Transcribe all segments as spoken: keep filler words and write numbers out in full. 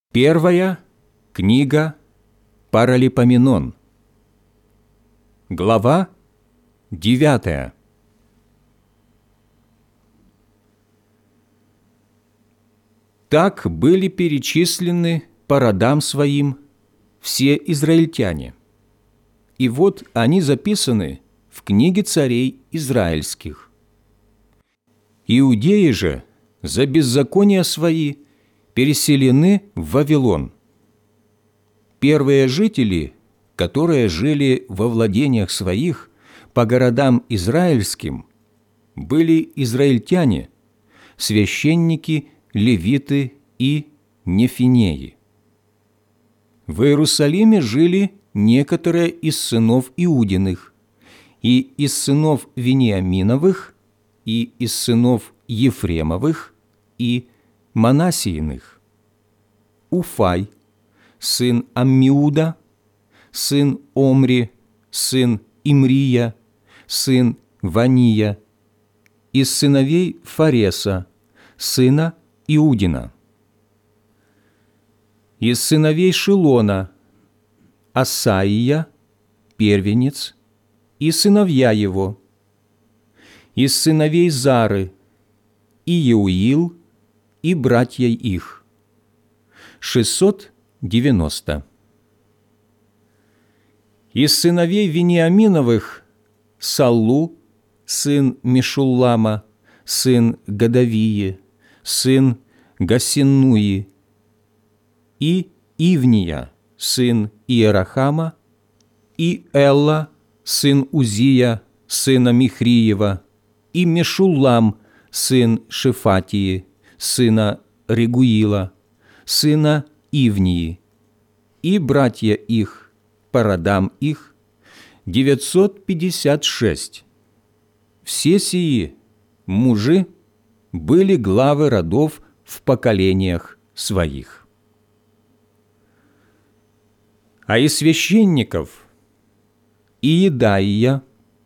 Первая книга Паралипоменон, глава девятая. Так были перечислены по родам своим все израильтяне, и вот они записаны в книге царей израильских. Иудеи же за беззакония свои переселены в Вавилон. Первые жители, которые жили во владениях своих по городам израильским, были израильтяне, священники, левиты и нефинеи. В Иерусалиме жили некоторые из сынов Иудиных, и из сынов Вениаминовых, и из сынов Ефремовых, и Манассииных: Уфай, сын Аммиуда, сын Омри, сын Имрия, сын Вания, из сыновей Фареса, сына Иудина. Из сыновей Шилона: Асаия, первенец, и сыновья его. Из сыновей Зары: Иеуил и братья их, шестьсот девяносто. Из сыновей Вениаминовых: Саллу, сын Мешуллама, сын Годовии, сын Гасиннуи, и Ивния, сын Иерахама, и Элла, сын Узия, сына Михриева, и Мешуллам, сын Шефатии, сына Регуила, сына Ивнии, и братья их, по родам их, девятьсот пятьдесят шесть. Все сии мужи были главы родов в поколениях своих. А из священников: Иедаия,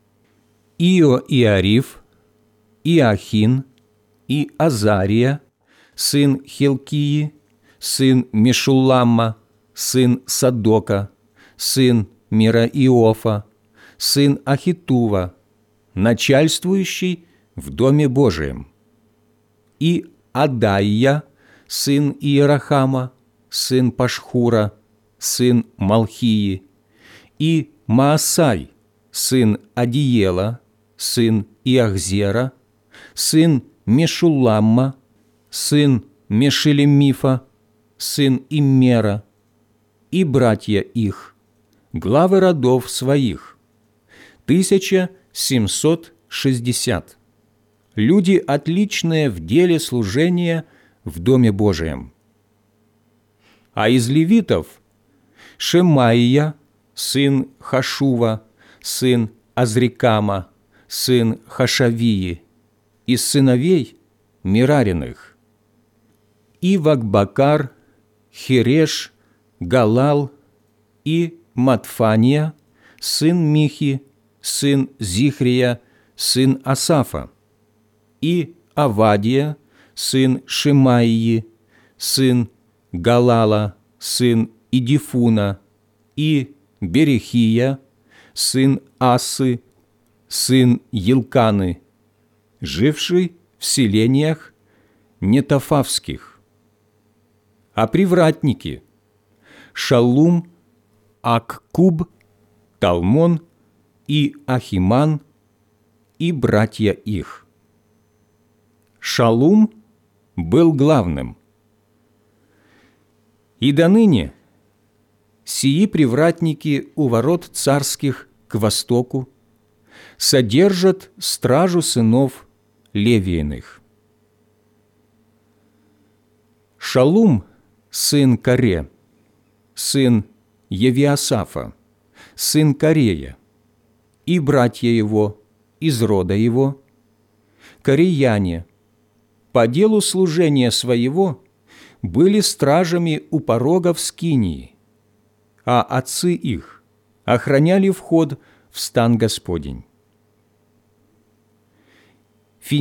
Иоиариф, Иохин и Азария, сын Хилкии, сын Мешулламма, сын Садока, сын Мираиофа, сын Ахитува, начальствующий в Доме Божием, и Адаия, сын Иерахама, сын Пашхура, сын Малхии, и Маасай, сын Адиела, сын Иахзера, сын Мешулламма, сын Мешелемифа, сын Иммера, и братья их, главы родов своих, тысяча семьсот шестьдесят. Люди, отличные в деле служения в Доме Божием. А из левитов: Шемаия, сын Хашува, сын Азрикама, сын Хашавии, из сыновей Мерариных: Ивакбакар, Хереш, Галал и Матфания, сын Михи, сын Зихрия, сын Асафа, и Авадия, сын Шемаии, сын Галала, сын Идифуна, и Берехия, сын Асы, сын Елканы, живший в селениях нетофавских. А привратники: Шаллум, Аккуб, Талмон и Ахиман, и братья их. Шаллум был главным. И доныне сии привратники у ворот царских к востоку содержат стражу сынов Левииных. Шаллум, сын Коре, сын Евиасафа, сын Корея, и братья его из рода его, кореяне, по делу служения своего были стражами у порогов скинии, а отцы их охраняли вход в стан Господень.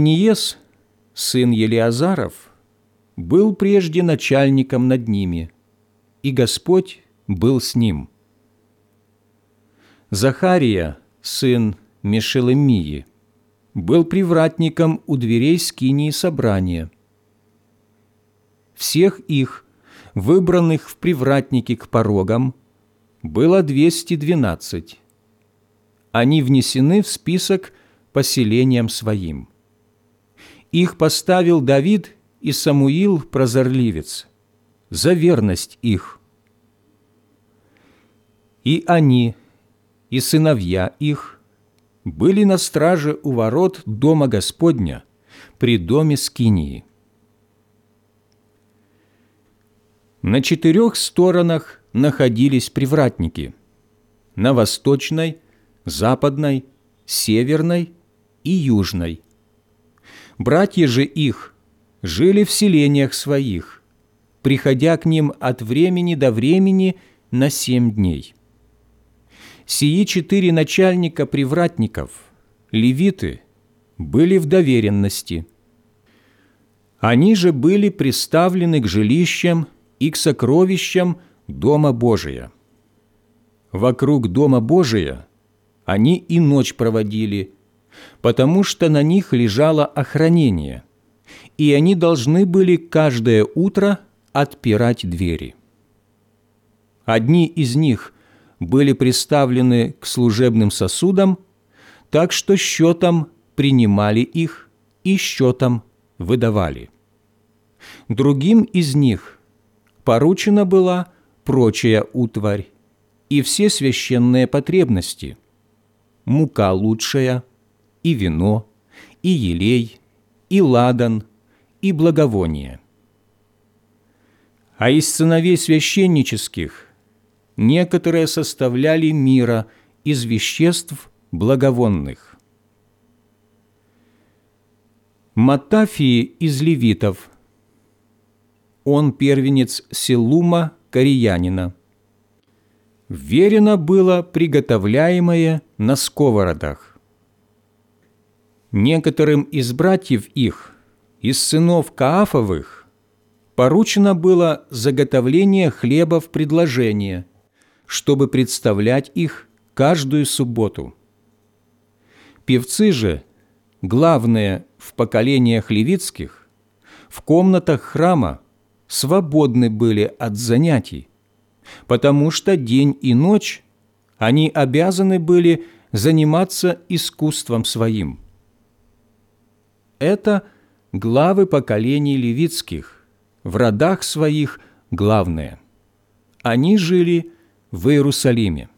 Финиес, сын Елиазаров, был прежде начальником над ними, и Господь был с ним. Захария, сын Мешелемии, был привратником у дверей скинии собрания. Всех их, выбранных в привратники к порогам, было двести двенадцать. Они внесены в список по селениям своим. Их поставил Давид и Самуил прозорливец за верность их. И они, и сыновья их были на страже у ворот дома Господня при доме скинии. На четырех сторонах находились привратники: на восточной, западной, северной и южной. Братья же их жили в селениях своих, приходя к ним от времени до времени на семь дней. Сии четыре начальника привратников, левиты, были в доверенности. Они же были приставлены к жилищам и к сокровищам Дома Божия. Вокруг Дома Божия они и ночь проводили, потому что на них лежало охранение, и они должны были каждое утро отпирать двери. Одни из них были приставлены к служебным сосудам, так что счетом принимали их и счетом выдавали. Другим из них поручена была прочая утварь и все священные потребности: мука лучшая, и вино, и елей, и ладан, и благовоние. А из сыновей священнических некоторые составляли мира из веществ благовонных. Маттафии из левитов. Он первенец Селума Кореянина. Верено было приготовляемое на сковородах. Некоторым из братьев их, из сынов Каафовых, поручено было заготовление хлеба в предложение, чтобы представлять их каждую субботу. Певцы же, главные в поколениях левитских, в комнатах храма свободны были от занятий, потому что день и ночь они обязаны были заниматься искусством своим. Это главы поколений левитских, в родах своих главные. Они жили в Иерусалиме.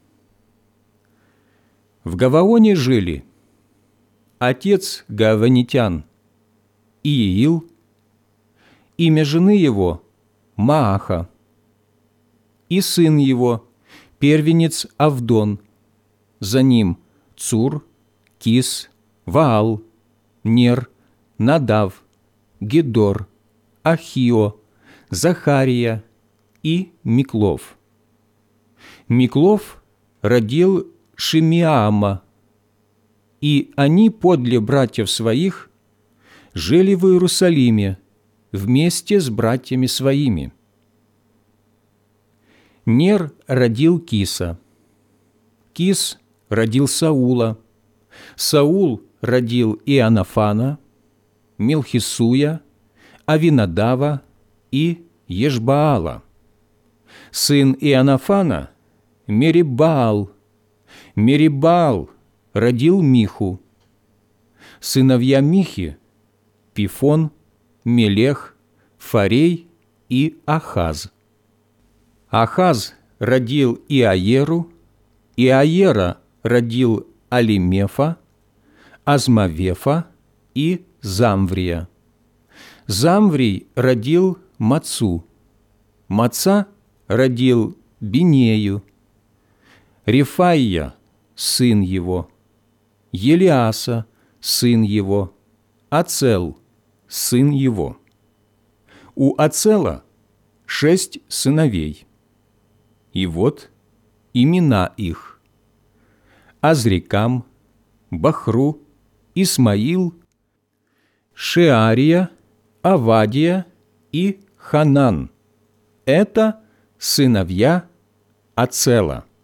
В Гаваоне жили отец гаванитян Иеил, имя жены его Мааха, и сын его, первенец Авдон, за ним Цур, Кис, Ваал, Нер, Надав, Гедор, Ахио, Захария и Миклов. Миклов родил Шимеама, и они подле братьев своих жили в Иерусалиме вместе с братьями своими. Нер родил Киса, Кис родил Саула, Саул родил Иоаннафана, Мелхисуя, Авинадава и Ешбаала. Сын Иоаннафана – Мерибаал, Мерибаал родил Миху. Сыновья Михи – Пифон, Мелех, Фарей и Ахаз. Ахаз родил Иаеру, Иаера родил Алимефа, Азмавефа и Замврия. Замврий родил Мацу, Маца родил Бинею, Рефаия – сын его, Елиаса – сын его, Ацел – сын его. У Ацела шесть сыновей. И вот имена их: Азрикам, Бахру, Исмаил, Шеария, Авадия и Ханан. Это сыновья Ацела.